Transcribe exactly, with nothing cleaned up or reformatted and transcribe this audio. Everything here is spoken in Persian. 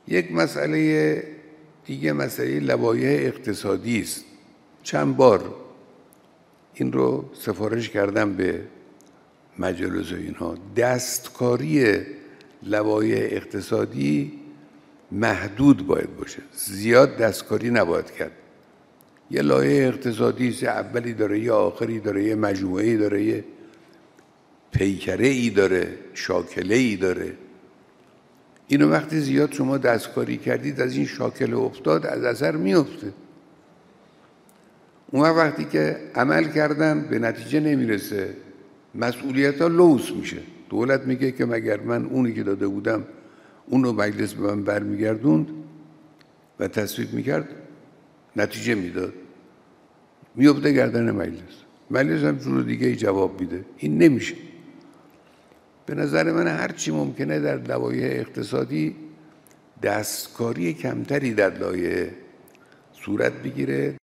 یک مسئله دیگه مسئله لوایح اقتصادی است. چند بار این رو سفارش کردم به مجالس و اینها. دستکاری لوایح اقتصادی محدود باید باشه، زیاد دستکاری نباید کرد. یه لایحه اقتصادی است، اولی داره، یه آخری داره، یه مجموعه‌ای داره، یه پیکره‌ای داره، شاکله‌ای داره. اینو وقتی زیاد شما دستکاری کردید از این شاکله افتاد، از اثر میفته. اون وقتی که عمل کردن به نتیجه نمیرسه، مسئولیت ها لوث میشه. دولت میگه که مگر من اونی که داده بودم اونو مجلس به من برمیگردوند و تصویب میکرد، نتیجه میداد، میفته گردن مجلس. مجلس هم جور دیگه ای جواب میده. این نمیشه. به نظر من هر چی ممکنه در لوایح اقتصادی دستکاری کمتری در لایحه صورت بگیره.